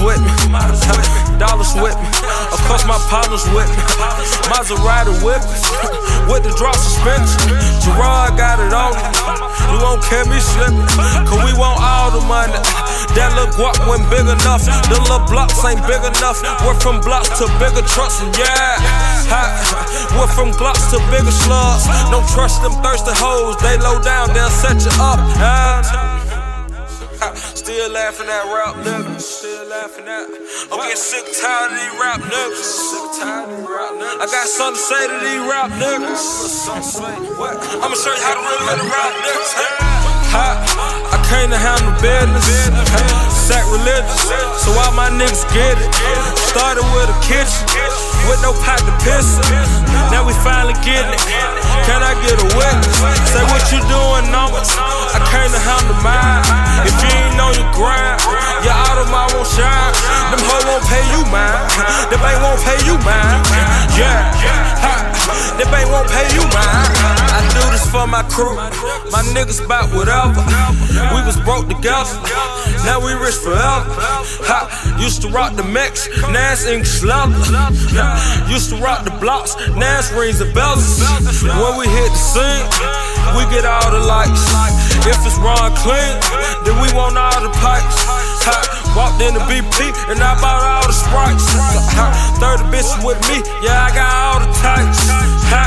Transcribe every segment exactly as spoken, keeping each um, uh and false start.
with me, dollars with me. Of course my partners with me. Maserati with me, with the drop suspension. Gerard got it on me. You won't catch me slipping, cause we want all the money. That little guap wasn't big enough. The little blocks ain't big enough. We're from blocks to bigger trucks, and yeah, ha, we're from blocks to bigger slugs. Don't trust them thirsty hoes, they low down, they'll set you up. Huh? Still laughing at rap niggas. Still laughing at. I'm getting sick tired of these rap niggas. Sick tired of these rap niggas. I got something to say to these rap niggas. I'ma show you how to really let the rap niggas. Ha, I came to handle business. Sack religious, so all my niggas get it. Started with a kitchen, with no pot to piss in. Now we finally getting it. Can I get a witness? Say what you doing, numbers. I came to handle mine. If you ain't on your grind, your Audemars won't shine. Them hoes won't pay you mine. The bank won't pay you mine. Yeah, ha, the bank won't pay you mine. I do this for my crew. My niggas bout whatever. We was broke together, now we rich forever. Ha, used to rock the Mex, now it's English leather. Used to rock the blocks, now it's rings and bells. When we hit the scene, we get all the lights. If it's Ron clean, then we want all the pipes. Ha, walked in the B P and I bought all the Sprites. Ha, thirty bitches with me, yeah, I got all the types. Ha,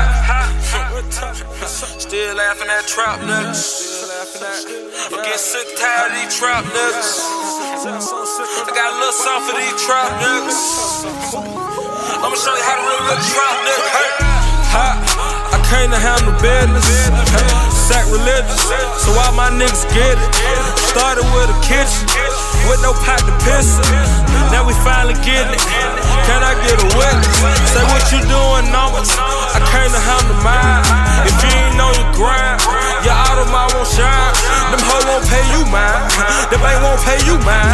still laughing at trap niggas. I'm getting sick tired of these trap niggas. I got a little something for these trap niggas. I'ma show you how to really look trap niggas. Ha, I came to handle business. Sack religious, so all my niggas get it. Started with a kitchen, with no pot to piss in. Now we finally getting it. Can I get a witness? Say what you doing, numbers. I came to handle mine. If you ain't on your grind, your Audemars won't shine. Them hoes won't pay you mine. The bank won't pay you mine.